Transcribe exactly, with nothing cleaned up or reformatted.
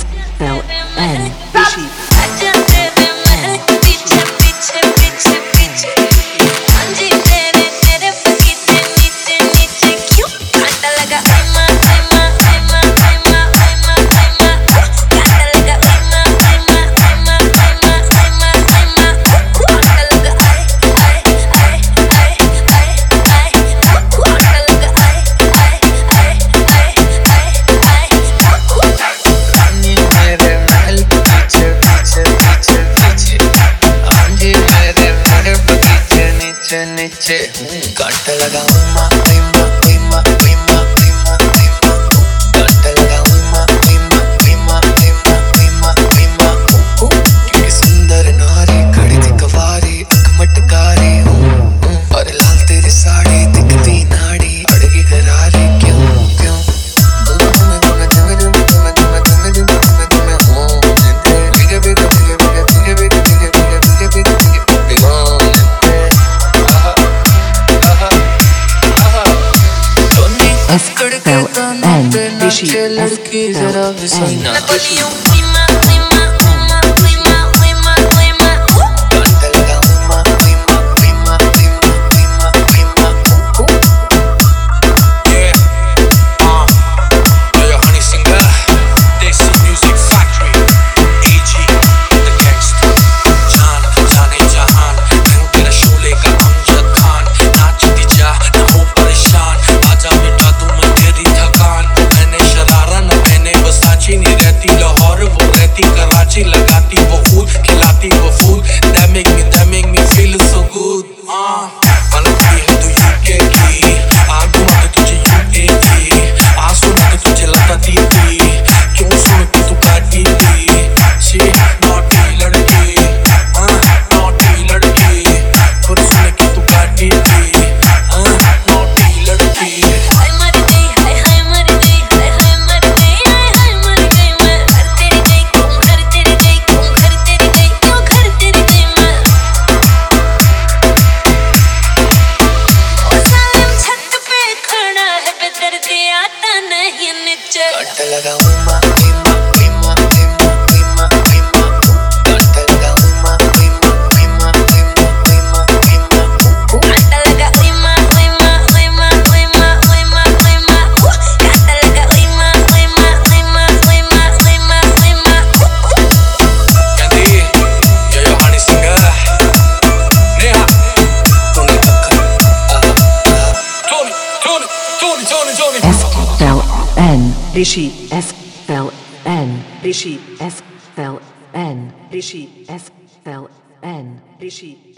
L N Rishi नीचे काट लगाऊं माँ वीमा वीमा वीमा वीमा वीमा काट लगाऊं माँ वीमा वीमा वीमा वीमा वीमा कि सुंदर नारी खड़ी थी कवारी अख मटकारी और लाल तेरी साड़ी दिखती नाड़ी अड़गी गरारी क्यों क्यों L N Rishi लड़की जरा हसीना कराची लगाती वो फूल खिलाती वो फूल that make me that make me feel so good बनती है तू यूके की आग घुमा के तुझे यूए की आज सुना के तुझे लगाती थी क्यों सुन के तू काटी थी शी नॉटी लड़की नॉटी लड़की फिर सुन के तू काटी थी नॉटी लड़की काट लगाऊं माँ वीमा वीमा वीमा वीमा वीमा काट लगाऊं माँ वीमा वीमा वीमा वीमा वीमा काट लगा वीमा वीमा वीमा वीमा वीमा वीमा काट लगा वीमा वीमा वीमा वीमा वीमा वीमा कहती yo yo Honey singer Neha तूने तक्कर Tony Tony Tony Tony Tony S L N Rishi S L N Rishi S L N Rishi S L N Rishi